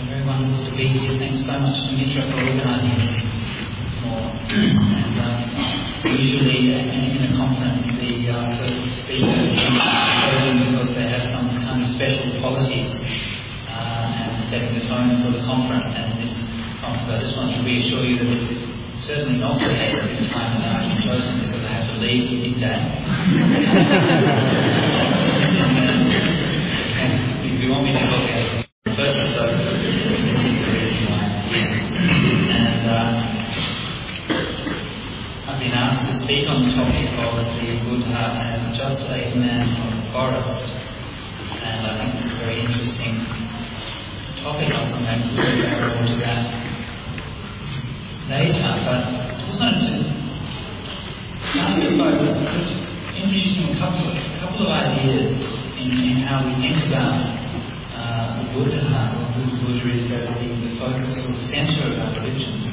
very wonderful to be here. Thanks so much to Mitra for organising this more. And usually in a conference, the first speaker is chosen because they have some kind of special qualities and setting the tone for the conference. And this conference, I just want to reassure you that this is certainly not the case this time, and I've been chosen because I have to leave midday. If you want me to look at it first or so, this is the reason why I'm here. And I've been asked to speak on the topic of the Buddha as just a man from the forest. And I think it's a very interesting topic. I'll come back to that later. But I just wanted to start by just introducing a couple of ideas in how we think about the Buddha, or who the Buddha is as the focus or the centre of our religion.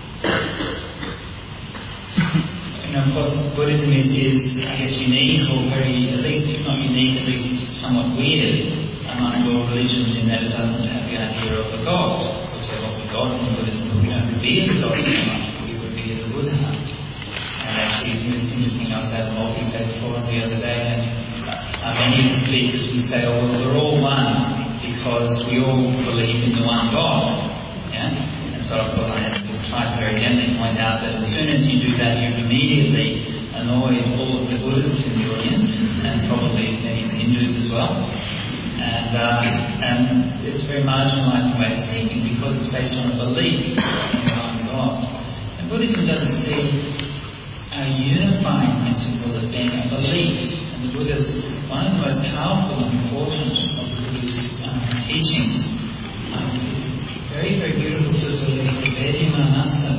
Of course, Buddhism is, I guess, unique, or very, at least, if not unique, at least somewhat weird among all religions in that it doesn't have the idea of a god. Of course, there are lots of gods in Buddhism, but we don't revere the gods so much, we revere the Buddha. And actually, it's interesting, I was at a multi-faith forum the other day, and many of the speakers would say, oh, well, we're all one because we all believe in the one God. Yeah? And so, of course, I had to try to very gently point out that as soon as you do that, you've immediately annoyed all of the Buddhists in the audience, and probably many of the Hindus as well. And it's a very marginalising way of speaking because it's based on a belief in one God. And Buddhism doesn't see a unifying principle as being a belief. And the Buddha's, one of the most powerful and important of the Buddha's teachings is very, very beautiful sutta Vedyamanasa.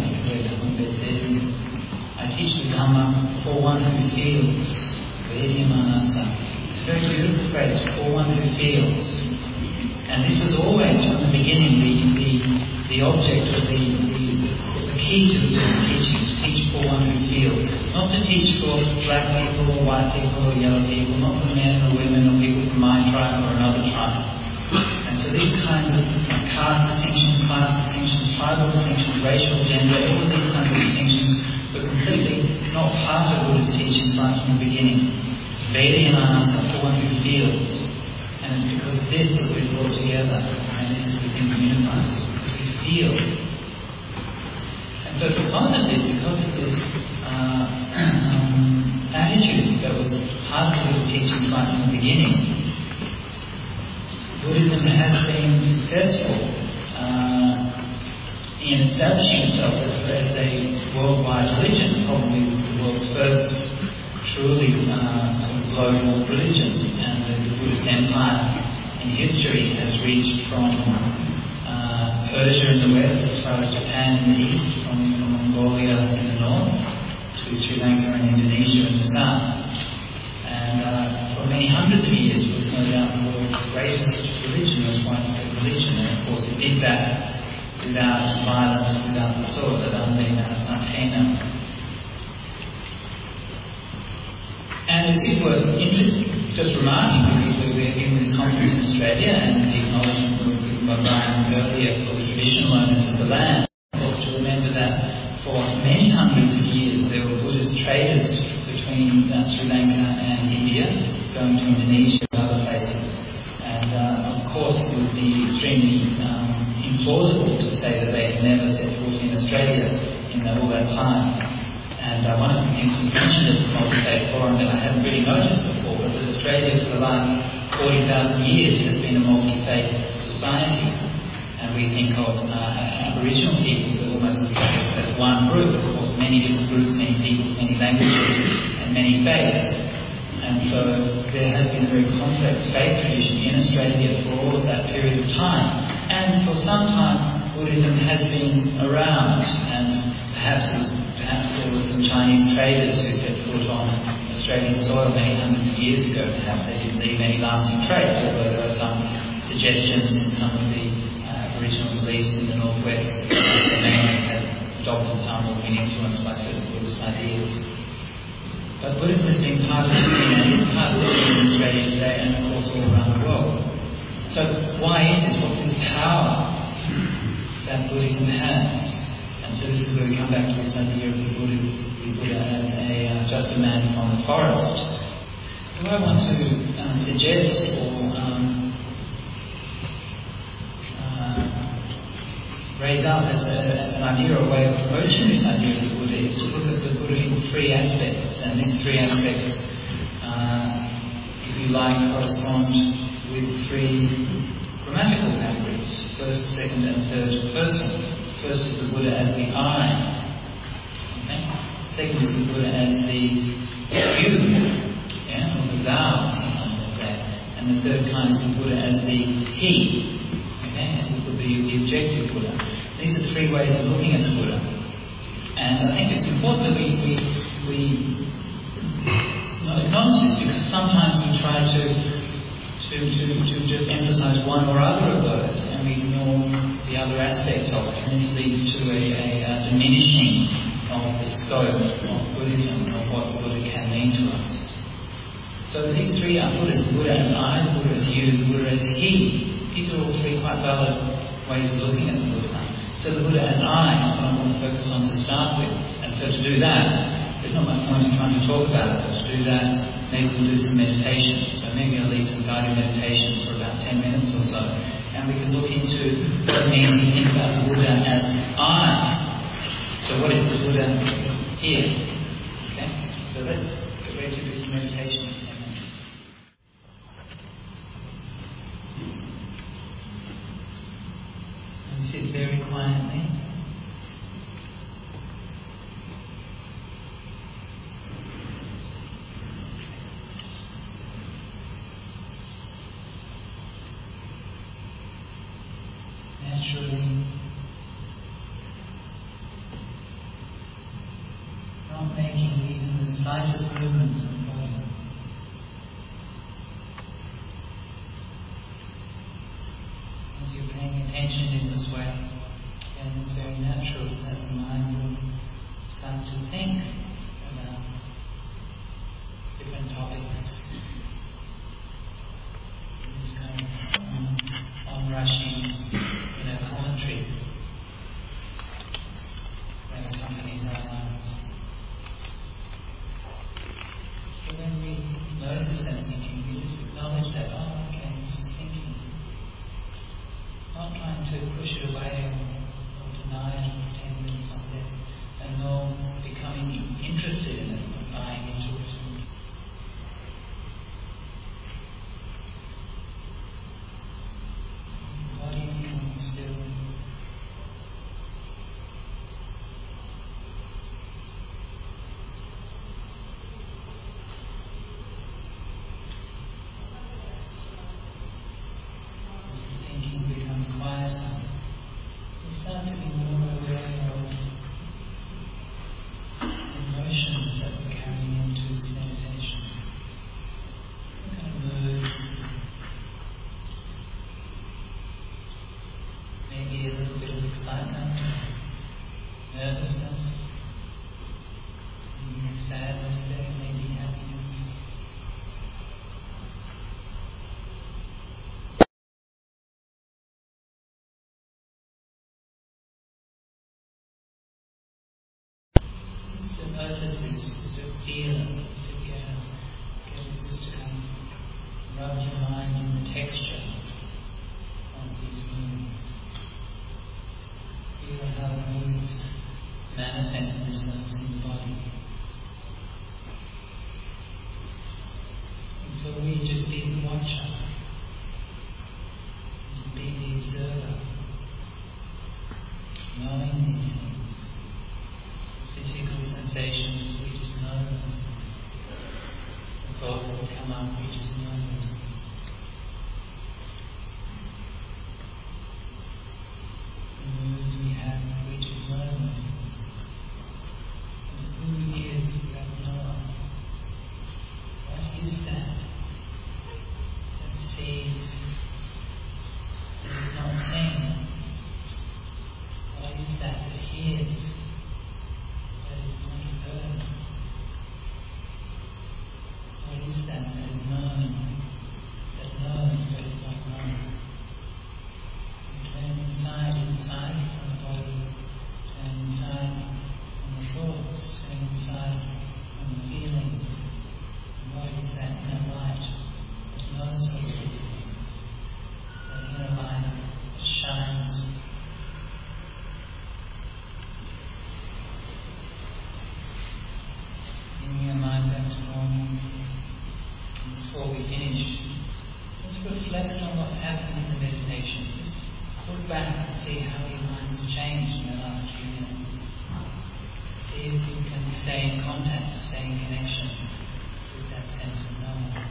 I teach the Dhamma for one who feels. Vedyamanasa. It's a very beautiful phrase, for one who feels. And this was always from the beginning the object of the key to the Buddha's teaching, to teach for one who feels. Not to teach for black people or white people or yellow people, not for men or women or people from my tribe or another tribe. And so these kinds of caste distinctions, class distinctions, tribal distinctions, racial, gender, all of these kinds of distinctions were completely not part of Buddha's teaching right from the beginning. Vedyamanasa, for one who feels. And it's because of this that we're brought together, and this is the thing that unifies us, because we feel. And so because of this attitude that was part of Buddha's teaching right from the beginning, Buddhism has been successful in establishing itself as a worldwide religion, probably the world's first truly sort of global religion. And the Buddhist empire in history has reached from Persia in the west as far as Japan in the east, from Mongolia in the north to Sri Lanka and Indonesia in the south. And for many hundreds of years it was no doubt the world's greatest religion, most widespread religion. And of course it did that without violence, without the sword, and it is worth just remarking, because we're here with this conference in Australia and the acknowledgement given by Brian earlier for the traditional owners of the land. Of course, to remember that for many hundreds of years there were Buddhist traders between Sri Lanka and India, going to Indonesia and other places. And of course it would be extremely implausible to say that they had never set foot in Australia in all that time. And one of the things was mentioned at this multi-faith forum that I hadn't really noticed before, but that Australia for the last 40,000 years has been a multi-faith society. And we think of Aboriginal peoples almost as one group. Of course, many different groups, many peoples, many languages, and many faiths. And so there has been a very complex faith tradition in Australia for all of that period of time. And for some time, Buddhism has been around, and perhaps there were some Chinese traders who set foot on Australian soil many hundreds of years ago. Perhaps they didn't leave any lasting trace, although there are some suggestions in some of the Aboriginal beliefs in the northwest that they may have adopted some or been influenced by certain Buddhist ideas. But Buddhism has been part of the scene, and is part of the scene in Australia today, and of course all around the world. So why is this? What's this power that Buddhism has. And so this is where we come back to this idea of the Buddha as just a man from the forest. What I want to suggest or raise up as an idea or a way of approaching this idea of the Buddha is to look at the Buddha in three aspects. And these three aspects, if you like, correspond with three grammatical categories: first, second, and third person. First is the Buddha as the I. Okay? Second is the Buddha as the you, or the thou, sometimes they say. And the third kind is the Buddha as the he. Okay? It would be the objective Buddha. These are three ways of looking at the Buddha. And I think it's important that we acknowledge this, because sometimes we try to just emphasize one or other of those and we ignore the other aspects of it, and this leads to a diminishing of the scope of Buddhism, of what Buddha can mean to us. So these three are Buddhas: the Buddha as I, the Buddha as you, the Buddha as he. These are all three quite valid ways of looking at the Buddha. So the Buddha as I is what I want to focus on to start with. And so to do that, there's not much point in trying to talk about it, but to do that, maybe we'll do some meditation. So maybe I'll lead some guided meditation for about 10 minutes or so. And we can look into what it means to think about the Buddha as I. So what is the Buddha here? Okay? So let's get ready to do some meditation in 10 minutes. And sit very quietly. Naturally, not making even the slightest movements of the body. As you're paying attention in this way, then it's very natural that the mind will start to think about different topics. This kind of onrushing commentary that accompanies our lives. So when we notice that thinking, we just acknowledge that, oh, okay, this is thinking. Not trying to push it away or deny it or pretend that it's not there, and nor becoming interested in it or buying into it. Notice is just to feel it, just to get it, just to kind of rub your mind in the texture of these movements. Feel how the movements manifest themselves in the body. And so we just be the watcher, be the observer, knowing these things. Physical sensations, we just know those. The thoughts that come up, we just know those. The moods we have, we just know those. And who is that knower? What is that sees, that is not seen? What is that hears? What is that is known? stay in contact, to stay in connection with that sense of knowing.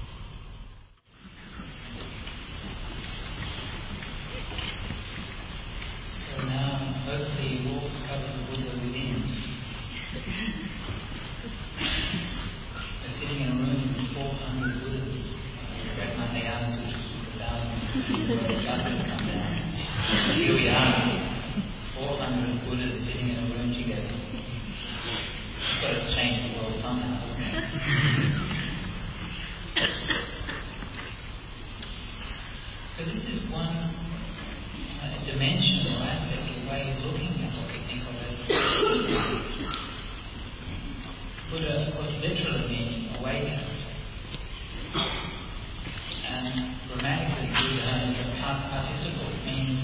So now, hopefully, you all discover the Buddha within. We're sitting in a room with 400 Buddhas. Great Mahayana Sutras with thousands of Buddhas come down. Here we are, 400 Buddhas sitting in a room together. It's got to change the world somehow, doesn't it? So this is one dimension or aspect of ways looking at what we think of as Buddha, of course, literally meaning awakened. And grammatically, Buddha is a past participle. It means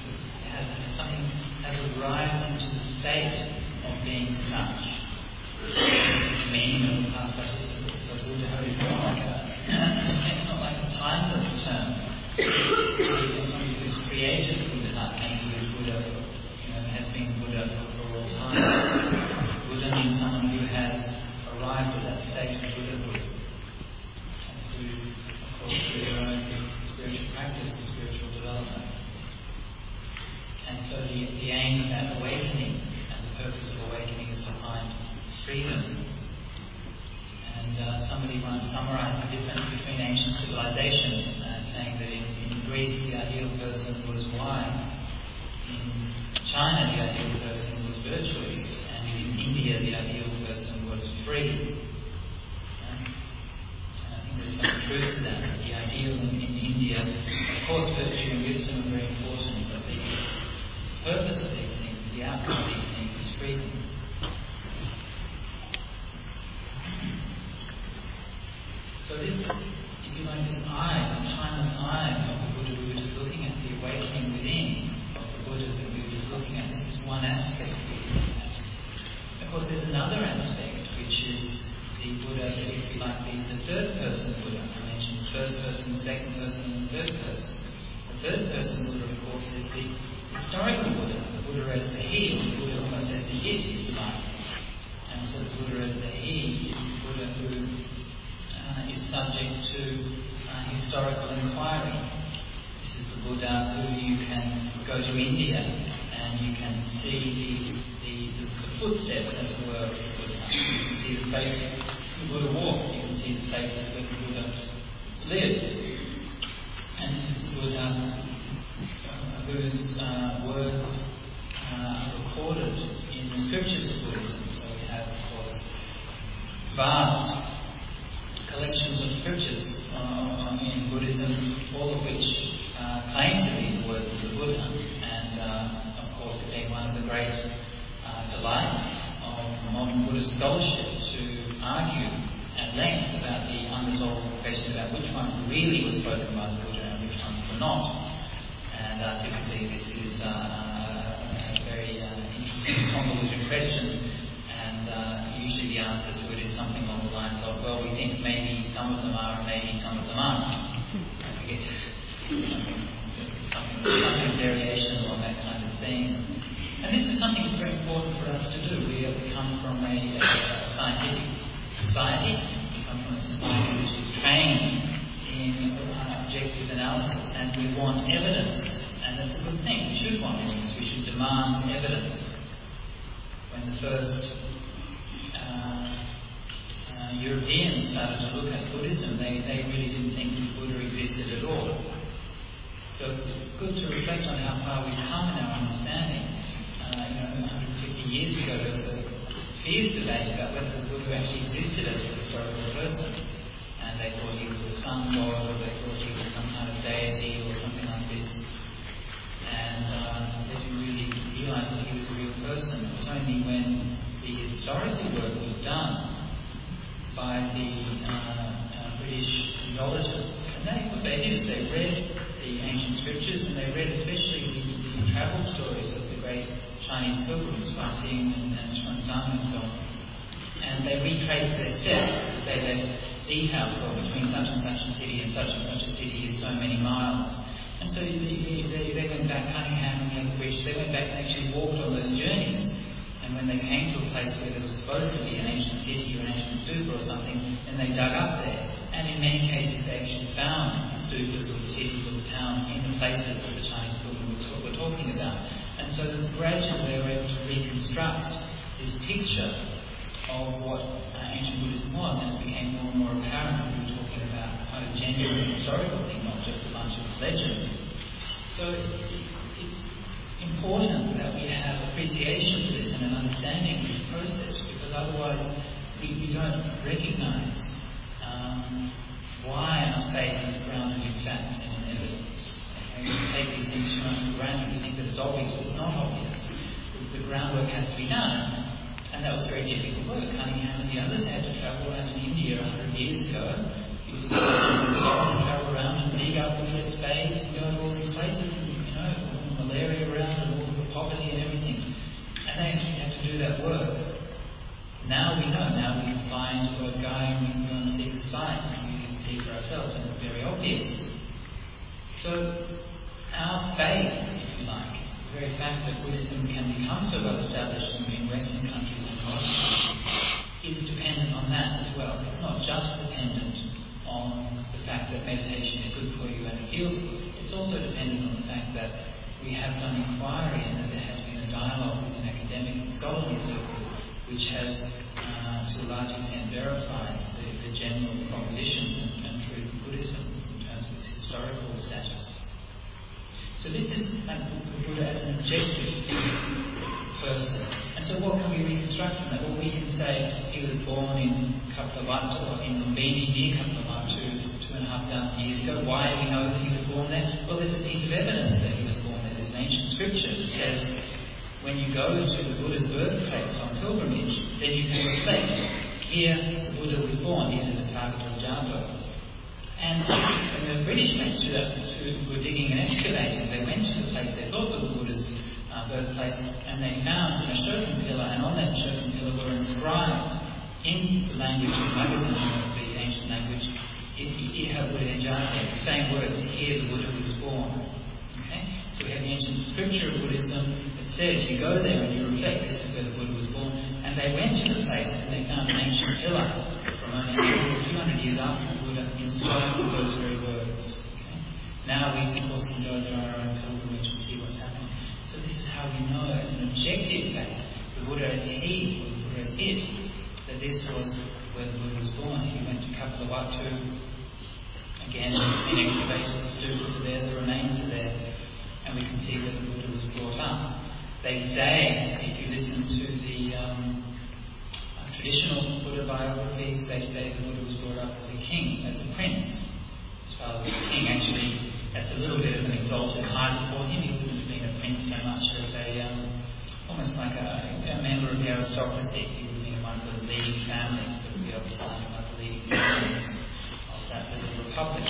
has arrived into the state of being such. This is the meaning of the past participle. So Buddha is not like a timeless term. It's not somebody who's created Buddha, and who's Buddha, has been Buddha for all time. Buddha means someone who has arrived at that state of Buddhahood. And through, of course, through their own spiritual practice and spiritual development. And so the aim of that awakening and the purpose of awakening is to find freedom. And somebody once summarized the difference between ancient civilizations, saying that in Greece the ideal person was wise, in China the ideal person was virtuous, and in India the ideal person was free. And I think there's some truth to that. The ideal in India, of course, virtue and wisdom are very important, but the purpose of these things, the outcome of these things, is freedom. So this, if you like, this eye, this timeless eye of the Buddha we were just looking at, the awakening within of the Buddha that we were just looking at, this is one aspect we were looking at. Of course, there's another aspect, which is the Buddha, if you like, the third person Buddha. I mentioned the first person, the second person, and the third person. The third person Buddha, of course, is the historical Buddha. The Buddha as the he, or the Buddha almost as the it, if you like. And so the Buddha as the he is the Buddha who is subject to historical inquiry. This is the Buddha who you can go to India and you can see the footsteps, as it were, of the Buddha. You can see the places the Buddha walked. You can see the places where the Buddha lived. And this is the Buddha whose words are recorded in the scriptures of Buddhism. So we have, of course, vast collections of scriptures in Buddhism, all of which claim to be the words of the Buddha. And of course, it being one of the great delights of modern Buddhist scholarship to argue at length about the unresolved question about which ones really were spoken by the Buddha and which ones were not. And typically this is a very interesting, convoluted question. And usually the answer to it is something along the lines of, well, we think maybe some of them are and maybe some of them aren't. I forget, something variation along that kind of theme. And this is something that's very important for us to do. We come from a scientific society. We come from a society which is trained in objective analysis, and we want evidence. And that's a good thing. We should want evidence. We should demand evidence. When the first Europeans started to look at Buddhism, they really didn't think that Buddha existed at all. So it's good to reflect on how far we've come in our understanding. 150 years ago, there was a fierce debate about whether the Buddha actually existed as a historical person. And they thought he was a sun god, or they thought he was some kind of deity, or something like this. And they didn't really realise that he was a real person. It was only when the historical work was done by the British ethnologists, and what they did is they read the ancient scriptures, and they read especially the travel stories of the great Chinese pilgrims, Fa Xing and Xuanzang and so on. And they retraced their steps to say that details, well, between such and such a city and such a city is so many miles. And so they went back, Cunningham and the British, they went back and actually walked on those journeys. And And when they came to a place where there was supposed to be an ancient city or an ancient stupa or something, then they dug up there. And in many cases they actually found the stupas or the cities or the towns in the places that the Chinese pilgrims were talking about. And so gradually they were able to reconstruct this picture of what ancient Buddhism was, and it became more and more apparent that we were talking about kind of genuine historical thing, not just a bunch of legends. So it's important that we have appreciation for this and an understanding of this process, because otherwise we don't recognise why our faith is grounded in fact and in evidence. And we take these things for granted. We think that it's obvious, but it's not obvious. The groundwork has to be done, and that was very difficult work. Cunningham and the others had to travel around in India 100 years ago. He was to travel around and dig up with their spades and go to all these places, and, all the malaria around and all the poverty and everything. And they actually had to do that work. Now we know. Now we can fly into Bodh Gaya and we can go and see the sights, and we can see for ourselves, and it's very obvious. So our faith, if you like, the very fact that Buddhism can become so well established in Western countries and cultures, is dependent on that as well. It's not just dependent on the fact that meditation is good for you and it feels good. It's also dependent on the fact that we have done inquiry and that there has been a dialogue within academic and scholarly circles which has, to a large extent, verified the general propositions and truth of Buddhism in terms of its historical status. So this is the Buddha as an objective person. And so what can we reconstruct from that? Well, we can say he was born in Kapilavatthu, or in Lumbini near Kapilavatthu 2,500 years ago. Why do we know that he was born there? Well, there's a piece of evidence that he was born there. There's an ancient scripture that says when you go to the Buddha's birthplace on pilgrimage, then you can reflect, here the Buddha was born, here the Tathagata Java. And when the British went were digging and excavating, they went to the place they thought was the Buddha's birthplace, and they found a Shokin pillar, and on that Shokin pillar were inscribed in the language of Magadhan, the ancient language, Iha Buddha Jati, the same words, here the Buddha was born. Okay? So we have the ancient scripture of Buddhism that says you go there and you reflect, this is where the Buddha was born. And they went to the place and they found an ancient pillar from only 200 years after the Buddha inscribed with those very words. Okay? Now we, of course, can go to our own pilgrimage and see what's happening. So this is how we know, as an objective fact, the Buddha as he, or the Buddha as it, that this was where the Buddha was born. He went to Kapilavatthu. Again, in excavated the stupas are there, the remains are there, and we can see where the Buddha was brought up. They say, if you listen to the traditional Buddha biographies, they say the Buddha was brought up as a king, as a prince. His father was a king. Actually, that's a little bit of an exalted height for him. He wouldn't have been a prince so much as almost like a member of the aristocracy. He would have been one of the leading families, that would be obviously one of the leading families of that little republic.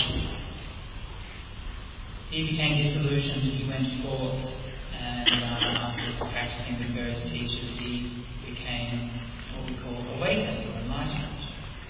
He became disillusioned. He went forth, and after practicing with various teachers, he became what we call awakened or enlightened.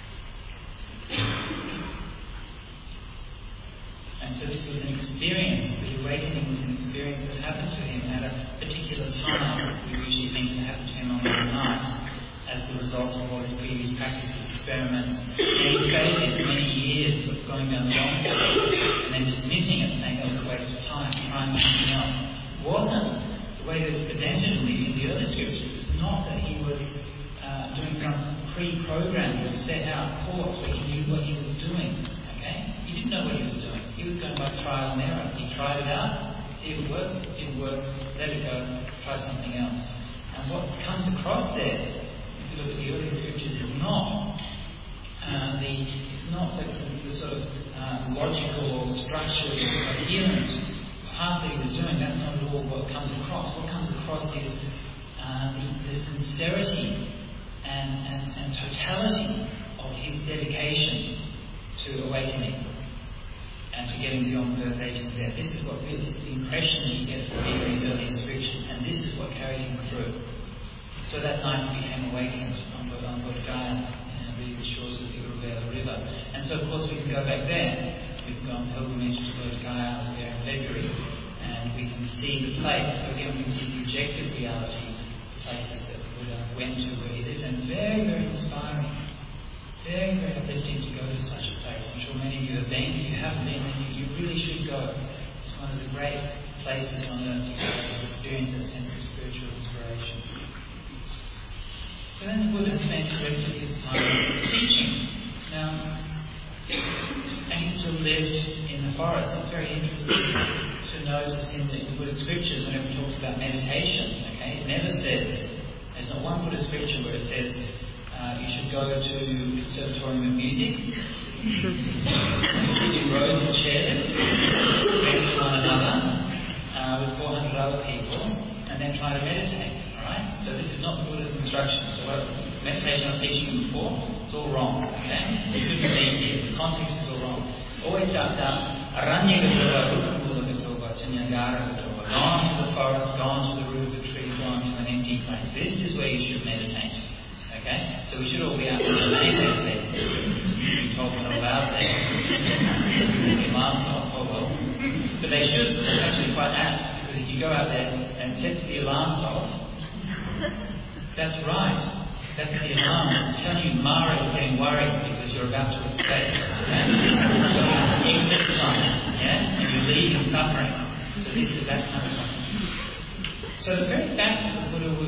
And so this was an experience, the awakening was an experience that happened to him at a particular time. We usually think it happened to him on one night as a result of all his previous practices, experiments. And he failed many years of going down the wrong path and then dismissing it, saying that was a waste of time, trying something else. It wasn't. The way that it's presented in the early scriptures is not that he was doing some pre-programmed or set out course where he knew what he was doing. Okay? He didn't know what he was doing. He was going by trial and error. He tried it out, see if it works. If it didn't work, let it go, try something else. And what comes across there, if you look at the early scriptures, is not the sort of logical or structured or coherent path that he was doing. That's not at all what comes across. What comes across is the sincerity and totality of his dedication to awakening and to getting beyond birth, age and death. This is the impression that you get from reading these earlier scriptures, and this is what carried him through. So that night he became awakened on Bodh Gaya, the shores of the Uruvela River. And so of course we can go back there. We can go on pilgrimage to Bodh Gaya. I was there in February, and we can see the place. So again we can see the objective reality, the places that the Buddha went to where he lived, and very, very inspiring. Very, very uplifting to go to such a place. I'm sure many of you have been. If you haven't been, then you really should go. It's one of the great places on earth to go and experience that sense of spiritual inspiration. So then the Buddha spent the rest of his time teaching. Now, and he still lived in the forest. It's very interesting to notice in the Buddhist scriptures whenever it talks about meditation, okay, it never says, there's not one Buddhist scripture where it says you should go to the Conservatorium of Music, you should do rows of chairs next to one another with 400 other people, and then try to meditate. Alright? So this is not the Buddha's instruction. So what meditation I was teaching you before, it's all wrong. Okay? You shouldn't be here. The context is all wrong. Always start down Aranya Gatova, Rukamula Gatova, Sunyagara Gatova. Gone to the forest, gone to the root of the tree, gone to an empty place. This is where you should meditate. Okay? So we should all be out in the neighbours there. You're talking about there. The alarms off, oh well. But they should actually quite apt, because if you go out there and set the alarms off, that's right. That's the alarm. I'm telling you, Mara is getting worried because you're about to escape. Okay? So exit sign, yeah? And you leave in suffering. So this is that kind of suffering. So the very fact that the Buddha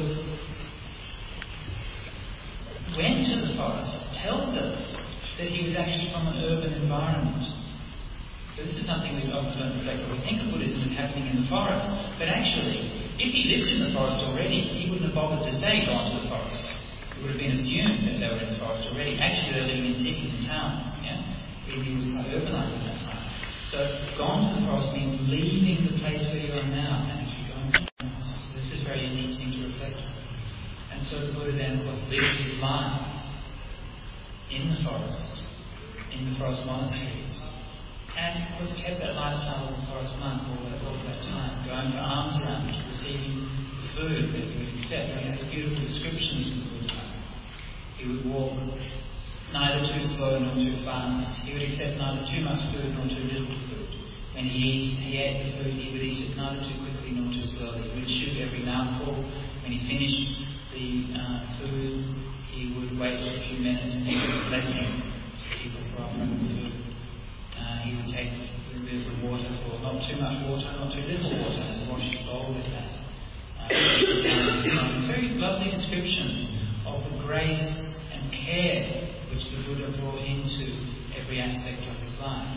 went to the forest tells us that he was actually from an urban environment. So this is something we often don't reflect on. We think of Buddhism as happening in the forest, but actually, if he lived in the forest already, he wouldn't have bothered to say gone to the forest. It would have been assumed that they were in the forest already. Actually, they're living in cities and towns. Yeah? He was quite urbanized at that time. So gone to the forest means leaving the place where you are now and actually going to the forest. This is very interesting to reflect on. And so the Buddha then, of course, lived his life in the forest monasteries. And of course kept that lifestyle of the forest monk all that time, going for alms around, receiving the food that he would accept. I mean, those beautiful descriptions of the Buddha. He would walk neither too slow nor too fast. He would accept neither too much food nor too little food. When he ate the food, he would eat it neither too quickly nor too slowly. He would chew every mouthful. When he finished the food, he would wait for a few minutes and he would bless him to people for offering the food. He would take a little bit of water for not too much water, not too little water, and wash his bowl with that. Very lovely descriptions of the grace and care which the Buddha brought into every aspect of his life.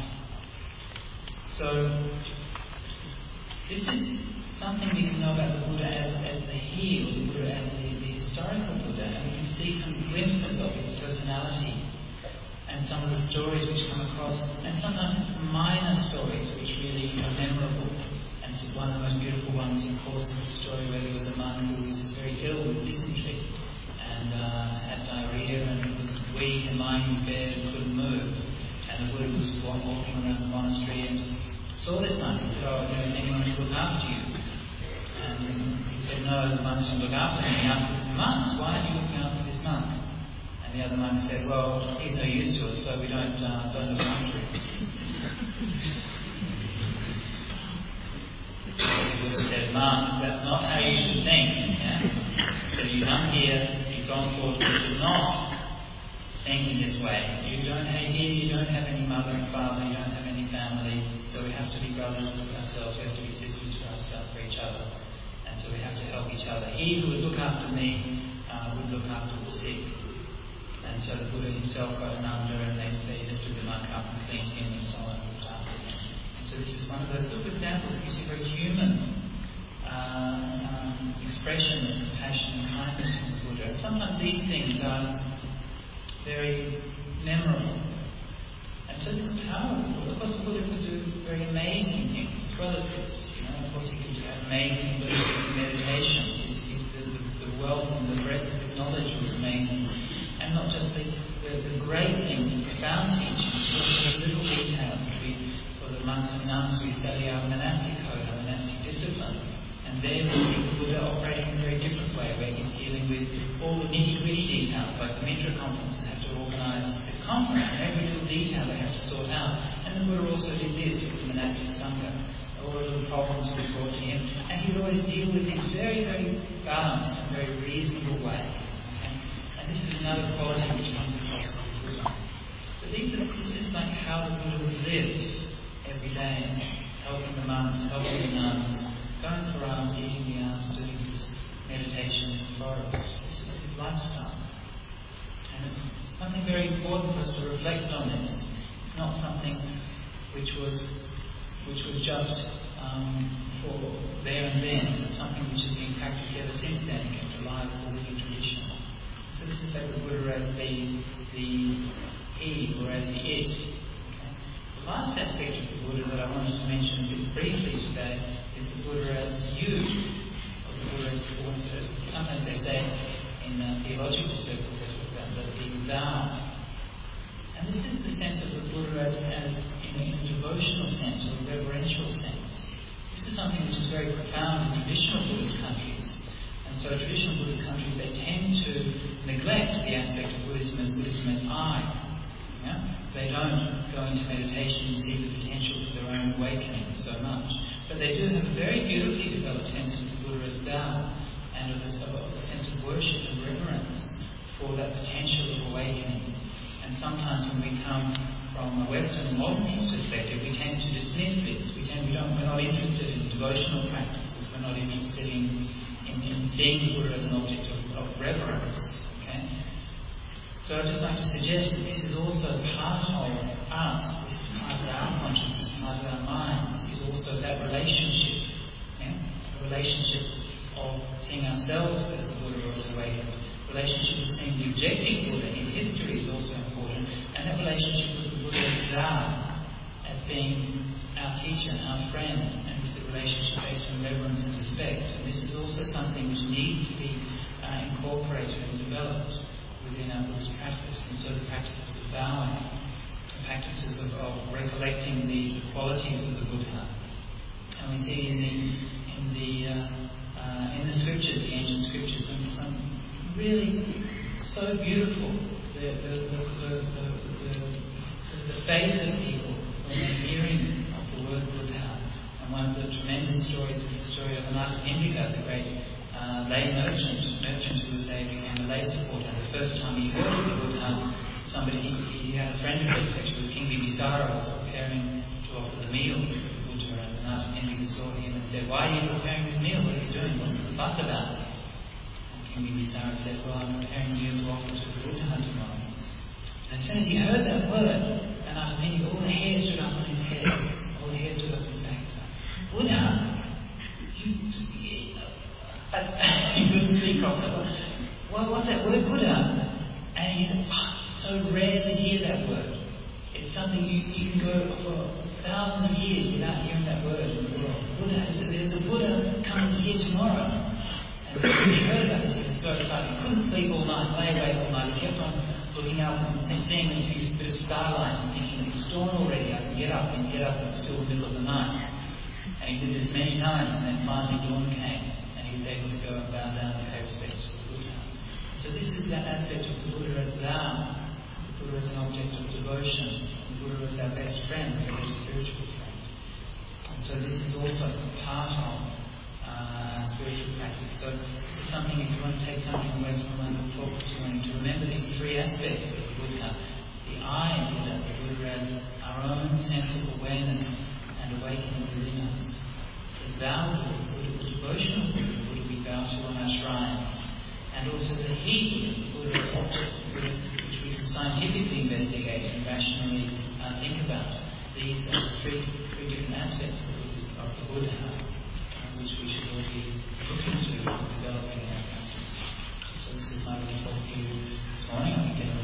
So, this is something we can know about the Buddha as the heel, the Buddha as the historical Buddha, and we can see some glimpses of his personality and some of the stories which come across, and sometimes it's minor stories which really are memorable. And one of the most beautiful ones, of course, is the story where there was a monk who was very ill with dysentery and had diarrhea and was weak and lying in his bed and couldn't move. And the Buddha was walking around the monastery and saw this monk. He said, is anyone to look after you? And he said, no, the monks don't look after me. He asked the monks, why aren't you looking after this monk? And the other monk said, well, he's no use to us, so we don't look after him. The Buddha said, monks, that's not how you should think. Yeah? So you come here, you've gone forward, you should not think in this way. You don't have any mother and father, you don't have any family, so we have to be brothers for ourselves, we have to be sisters for ourselves, for each other. And so we have to help each other. He who would look after me would look after the sick. And so the Buddha himself got an under and they lifted the monk up and cleaned him and so on and looked after him. And so this is one of those little examples that gives you a very human expression of compassion and kindness from the Buddha. And sometimes these things are very memorable. And so this power of the Buddha, of course the Buddha could do very amazing things as well as this. Of course he could have amazing abilities in meditation. The wealth and the breadth of his knowledge was amazing. And not just the great things, the profound teachings, but the little details. For the monks and nuns, we study our monastic code, our monastic discipline. And there we see the Buddha operating in a very different way, where he's dealing with all the nitty-gritty details, like the Mitra conference, they have to organise this conference, and every little detail they have to sort out. And the Buddha also did this with the monastic Sangha. all the little problems would be brought to him, and he would always deal with things very, very balanced and very reasonable way. Okay? And this is another quality which comes across in the Buddha. So this is like how the Buddha would live every day, helping the monks, helping the nuns, going for alms, eating the alms, doing his meditation in the forest. This is his lifestyle. And it's something very important for us to reflect on this. It's not something which was just for there and then, but something which has been practiced ever since then and kept alive as a living tradition. So this is like the Buddha as the he or as the it. Okay? The last aspect of the Buddha that I wanted to mention a bit briefly today is the Buddha as you, or the Buddha as sometimes they say in theological circles they talk about the thou. And this is the sense of the Buddha as in a devotional sense or a reverential sense. This is something which is very profound in traditional Buddhist countries. And so traditional Buddhist countries, they tend to neglect the aspect of Buddhism as I. Yeah? They don't go into meditation and see the potential for their own awakening so much. But they do have a very beautifully developed sense of the Buddha as thou, and of a sense of worship and reverence for that potential of awakening. And sometimes when we come from a Western modern perspective, we tend to dismiss this. We're not interested in devotional practices. We're not interested in seeing the Buddha as an object of reverence. Okay? So I'd just like to suggest that this is also part of us. This is part of our consciousness, part of our minds. Is also that relationship, a relationship of seeing ourselves as the Buddha was awakened. Relationship with seeing the objective Buddha in history is also important, and that relationship with the Buddha as thou, as being our teacher, our friend, and this is a relationship based on reverence and respect. And this is also something which needs to be incorporated and developed within our Buddhist practice. And so the practices of bowing, the practices of recollecting the qualities of the Buddha, and we see in the scriptures, the ancient scriptures, some really so beautiful. The faith of people when they're hearing of the word Buddha. And one of the tremendous stories is the story of Anathapindika, the great lay merchant who became a lay supporter. And the first time he heard of the Buddha, he had a friend of his, actually was King Bibisara, was preparing to offer the meal to the Buddha, and Anathapindika saw him and said, "Why are you preparing this meal? What are you doing? What's the fuss about?" King Bibisara said, "Well, I'm preparing a meal to offer to the Buddha tomorrow." And as soon as he heard that word, Anathapindika, all the hair stood up on his head, all the hair stood up on his back. He's like, "Buddha, he couldn't speak properly. What's that word, Buddha?" And he said, "It's so rare to hear that word. It's something you can go for thousands of years without hearing that word in the world. Buddha, there's a Buddha coming here tomorrow." And so when he heard about this, he was so excited. He couldn't sleep all night, lay awake all night. He kept on looking up and seeing a few bit of starlight and thinking, "It's dawn already, I can get up," and it's still the middle of the night. And he did this many times, and then finally dawn came, and he was able to go and bow down and pay respects to the Buddha. So this is that aspect of the Buddha as thou, the Buddha as an object of devotion, the Buddha as our best friend, as our spiritual friend. And so this is also part of spiritual practice. So this is something, if you want to take something away from my talk this morning, to remember these three aspects of the Buddha. The I Buddha, the Buddha as our own sense of awareness and awakening within us. The thou Buddha, the devotional Buddha, the Buddha we bow to on our shrines. And also the he Buddha, the Buddha object Buddha, which we can scientifically investigate and rationally think about. These are the three different aspects of the Buddha, which we should all be looking to developing in our practice. So this is my little talk to you this morning. I think